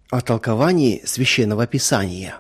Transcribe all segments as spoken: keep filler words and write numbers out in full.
О толковании Священного Писания.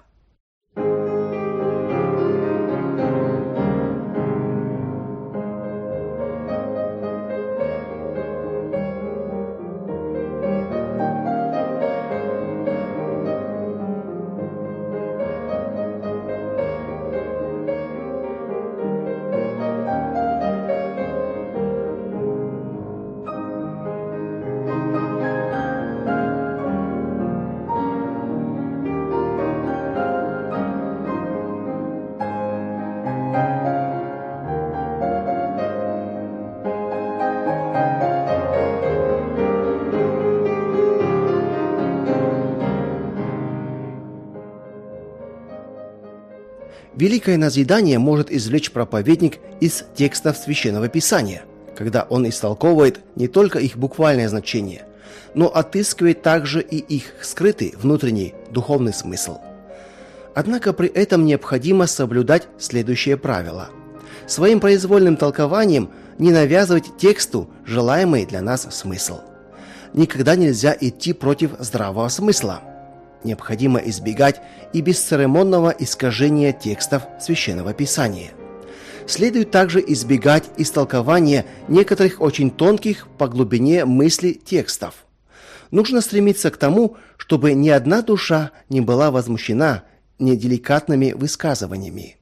Великое назидание может извлечь проповедник из текстов Священного Писания, когда он истолковывает не только их буквальное значение, но отыскивает также и их скрытый внутренний духовный смысл. Однако при этом необходимо соблюдать следующее правило: своим произвольным толкованием не навязывать тексту желаемый для нас смысл. Никогда нельзя идти против здравого смысла. Необходимо избегать и бесцеремонного искажения текстов Священного Писания. Следует также избегать истолкования некоторых очень тонких по глубине мысли текстов. Нужно стремиться к тому, чтобы ни одна душа не была возмущена неделикатными высказываниями.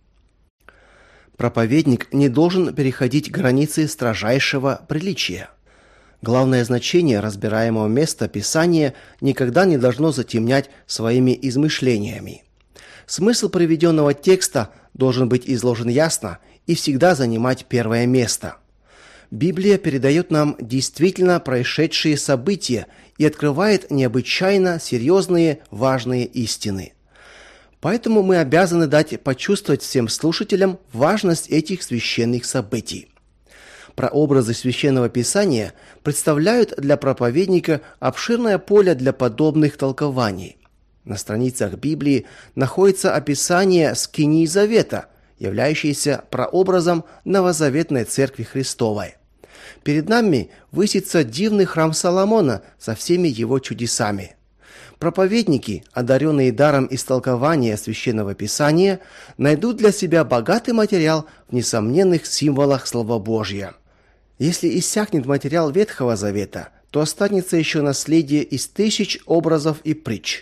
Проповедник не должен переходить границы строжайшего приличия. Главное значение разбираемого места Писания никогда не должно затемнять своими измышлениями. Смысл приведенного текста должен быть изложен ясно и всегда занимать первое место. Библия передает нам действительно происшедшие события и открывает необычайно серьезные, важные истины. Поэтому мы обязаны дать почувствовать всем слушателям важность этих священных событий. Прообразы Священного Писания представляют для проповедника обширное поле для подобных толкований. На страницах Библии находится описание скинии Завета, являющейся прообразом новозаветной Церкви Христовой. Перед нами высится дивный храм Соломона со всеми его чудесами. Проповедники, одаренные даром истолкования Священного Писания, найдут для себя богатый материал в несомненных символах Слова Божьего. Если иссякнет материал Ветхого Завета, то останется еще наследие из тысяч образов и притч.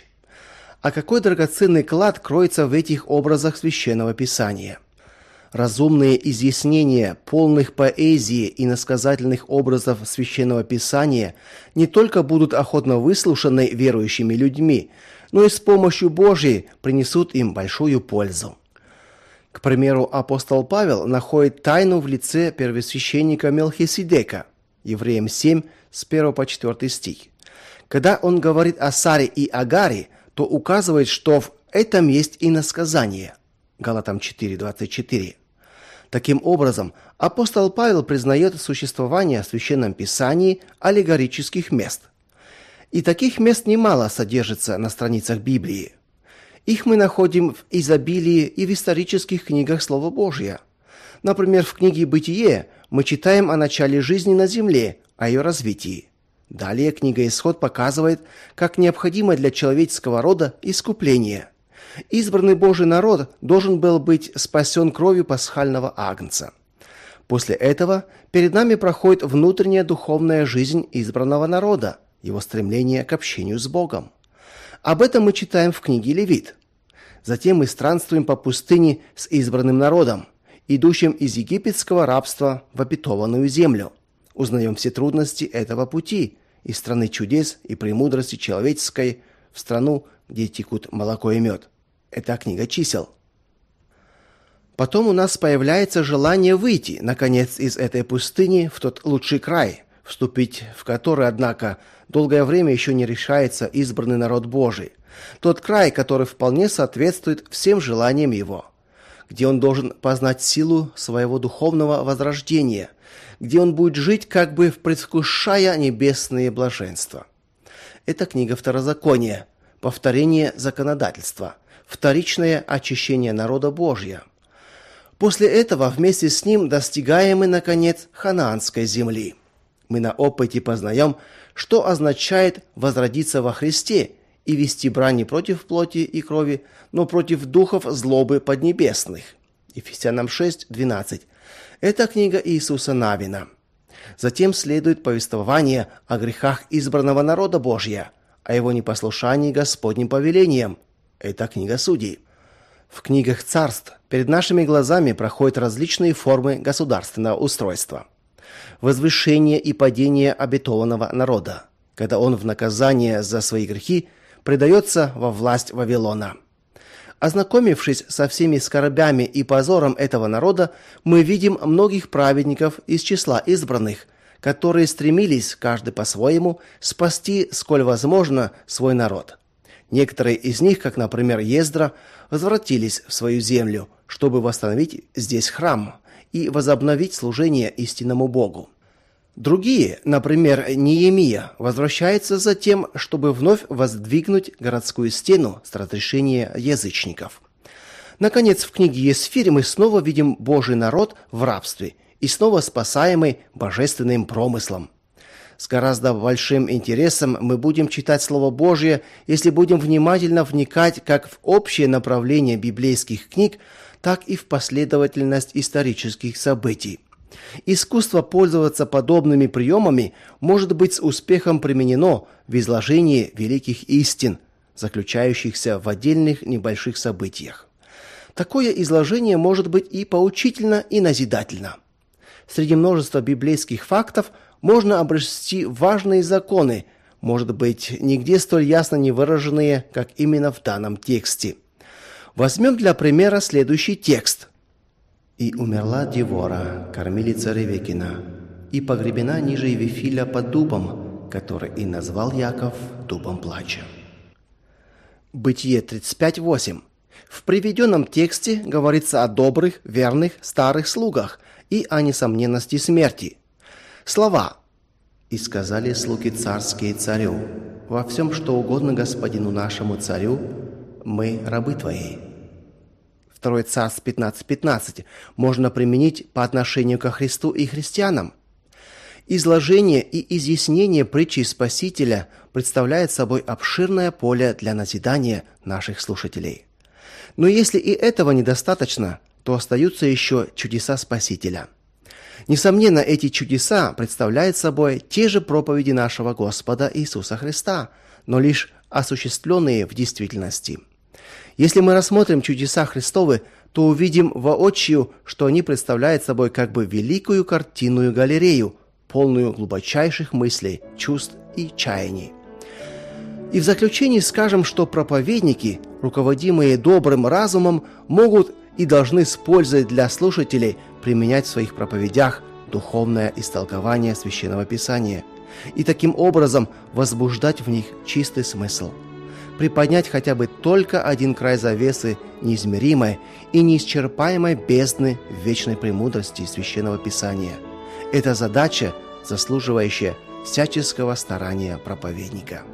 А какой драгоценный клад кроется в этих образах Священного Писания! Разумные изъяснения полных поэзии и иносказательных образов Священного Писания не только будут охотно выслушаны верующими людьми, но и с помощью Божией принесут им большую пользу. К примеру, апостол Павел находит тайну в лице первосвященника Мелхиседека, Евреям семь, с первого по четвёртый стих. Когда он говорит о Саре и Агаре, то указывает, что в этом есть иносказание. Галатам четыре, двадцать четыре. Таким образом, апостол Павел признает существование в Священном Писании аллегорических мест. И таких мест немало содержится на страницах Библии. Их мы находим в изобилии и в исторических книгах Слова Божия. Например, в книге «Бытие» мы читаем о начале жизни на земле, о ее развитии. Далее книга «Исход» показывает, как необходимо для человеческого рода искупление. Избранный Божий народ должен был быть спасен кровью пасхального агнца. После этого перед нами проходит внутренняя духовная жизнь избранного народа, его стремление к общению с Богом. Об этом мы читаем в книге Левит. Затем мы странствуем по пустыне с избранным народом, идущим из египетского рабства в обетованную землю. Узнаем все трудности этого пути, из страны чудес и премудрости человеческой в страну, где текут молоко и мед. Это книга Чисел. Потом у нас появляется желание выйти, наконец, из этой пустыни в тот лучший край, вступить в который, однако, долгое время еще не решается избранный народ Божий. Тот край, который вполне соответствует всем желаниям его, где он должен познать силу своего духовного возрождения, где он будет жить, как бы предвкушая небесные блаженства. Это книга Второзакония, повторение законодательства, вторичное очищение народа Божия. После этого вместе с ним достигаем мы, наконец, ханаанской земли. Мы на опыте познаем, что означает возродиться во Христе и вести брань не против плоти и крови, но против духов злобы поднебесных. Ефесянам шесть двенадцать. Это книга Иисуса Навина. Затем следует повествование о грехах избранного народа Божия, о его непослушании Господним повелениям. Это книга Судей. В книгах царств перед нашими глазами проходят различные формы государственного устройства. Возвышение и падение обетованного народа, когда он в наказание за свои грехи предается во власть Вавилона. Ознакомившись со всеми скорбями и позором этого народа, мы видим многих праведников из числа избранных, которые стремились, каждый по-своему, спасти, сколь возможно, свой народ. Некоторые из них, как, например, Ездра, возвратились в свою землю, чтобы восстановить здесь храм и возобновить служение истинному Богу. Другие, например, Неемия, возвращаются за тем, чтобы вновь воздвигнуть городскую стену с разрешения язычников. Наконец, в книге Есфирь мы снова видим Божий народ в рабстве и снова спасаемый божественным промыслом. С гораздо большим интересом мы будем читать Слово Божье, если будем внимательно вникать как в общее направление библейских книг, так и в последовательность исторических событий. Искусство пользоваться подобными приемами может быть с успехом применено в изложении великих истин, заключающихся в отдельных небольших событиях. Такое изложение может быть и поучительно, и назидательно. Среди множества библейских фактов можно обрести важные законы, может быть, нигде столь ясно не выраженные, как именно в данном тексте. Возьмем для примера следующий текст. «И умерла Девора, кормилица Ревекина, и погребена ниже Вифиля под дубом, который и назвал Яков дубом плача». Бытие тридцать пять восемь. В приведенном тексте говорится о добрых, верных, старых слугах и о несомненности смерти. Слова «И сказали слуги царские царю, во всем, что угодно господину нашему царю, мы рабы твои». Второе Царств пятнадцать пятнадцать можно применить по отношению ко Христу и христианам. Изложение и изъяснение притчи Спасителя представляет собой обширное поле для назидания наших слушателей. Но если и этого недостаточно, то остаются еще чудеса Спасителя. Несомненно, эти чудеса представляют собой те же проповеди нашего Господа Иисуса Христа, но лишь осуществленные в действительности. Если мы рассмотрим чудеса Христовы, то увидим воочию, что они представляют собой как бы великую картинную галерею, полную глубочайших мыслей, чувств и чаяний. И в заключении скажем, что проповедники, руководимые добрым разумом, могут и должны использовать для слушателей применять в своих проповедях духовное истолкование Священного Писания и таким образом возбуждать в них чистый смысл. Приподнять хотя бы только один край завесы неизмеримой и неисчерпаемой бездны вечной премудрости Священного Писания. Это задача, заслуживающая всяческого старания проповедника.